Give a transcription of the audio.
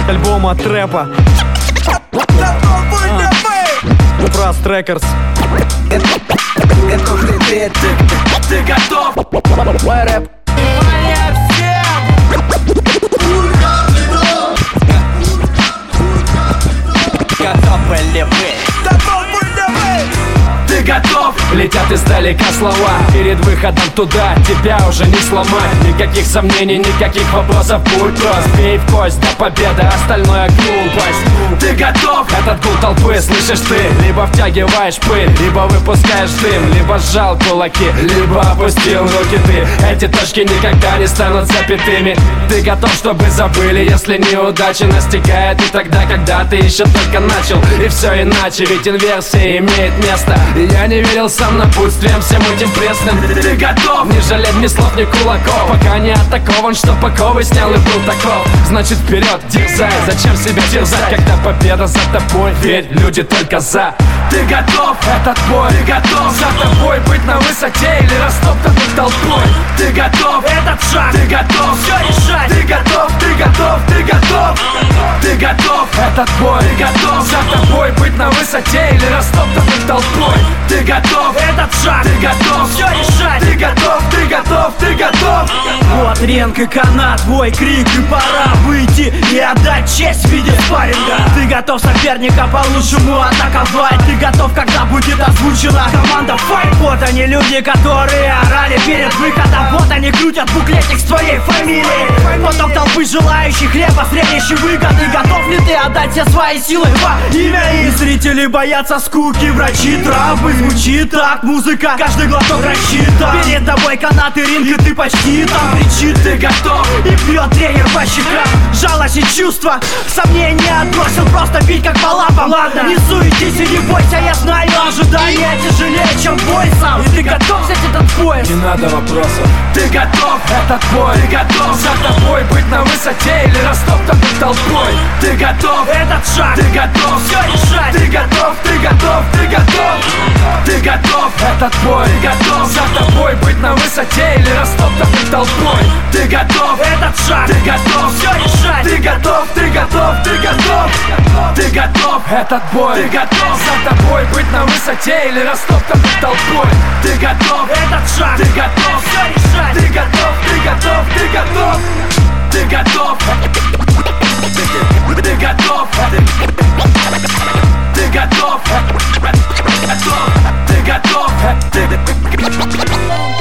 альбома трэпа. Trust Records. Ты готов? Мой рэп. Готовы ли вы? Ты готов? Летят издалека слова, перед выходом туда тебя уже не сломать. Никаких сомнений, никаких вопросов, путь прост. Бей в кость до победы, остальное глупость. Ты готов? Этот гул толпы слышишь ты. Либо втягиваешь пыль, либо выпускаешь дым, либо сжал кулаки, либо опустил руки ты. Эти точки никогда не станут запятыми. Ты готов, чтобы забыли, если неудача настигает. И тогда, когда ты еще только начал, и все иначе, ведь инверсия имеет место. И я не верил сам напутствием всем этим пресным. Ты готов? Не жалеть ни слов, ни кулаков, пока не атакован, что паковый снял и был таков. Значит вперед, дерзай, зачем себя терзать, когда победа за тобой, верь, люди только за. Ты готов? Этот бой, Ты готов? за тобой быть на высоте или растоптанным толпой. Ты готов? Этот шаг, Ты готов? все решать. Ты готов? Ты готов? Ты готов? Ты готов? Этот бой, Ты готов? за тобой быть на высоте или растоптанным толпой. Ты готов? Этот шаг, Ты готов? все решать. Ты готов? Ты готов? Ты готов? Вот ринг и канат, твой крик, и пора выйти и отдать честь в виде спарринга. Ты готов соперника по-лучшему атаковать. Ты готов, когда будет озвучена команда файт. Вот они люди, которые орали перед выходом. Вот они крутят буклетик с твоей фамилией. Поток толпы желающих хлеба, зрелища выгоды. Готов ли ты отдать все свои силы во имя их? Зрители боятся скуки, врачи травмы. Звучит так музыка, каждый глоток рассчитан. Перед тобой канат и ринг, и ты почти там. Кричит, Ты готов? и бьет тренер по щекам. Жалость и чувства, сомнения отбросил, просто бить как по лапам. Ладно, не суетись и не бойся, я знаю, ожидание тяжелее, чем бой сам. И ты готов взять этот пояс? Не надо вопросов. Ты готов? Этот бой, Ты готов? за тобой быть на высоте или растоптанным толпой. Ты готов? Этот шаг, Ты готов? все решать. Ты готов? Ты готов? Ты готов? Ты готов? Этот бой, Ты готов? за тобой быть на высоте или растоптанным толпой. Ты готов? Этот шаг, Ты готов? все решать. Ты готов? Ты готов? Ты готов? Ты готов? Этот бой, Ты готов? за тобой быть на высоте или растоптанным толпой. Ты готов? Этот шаг, Ты готов? все решать. Ты готов? Ты готов? Ты готов? Ты готов? Ты готов? Ты готов? Ты готов? Ты готов?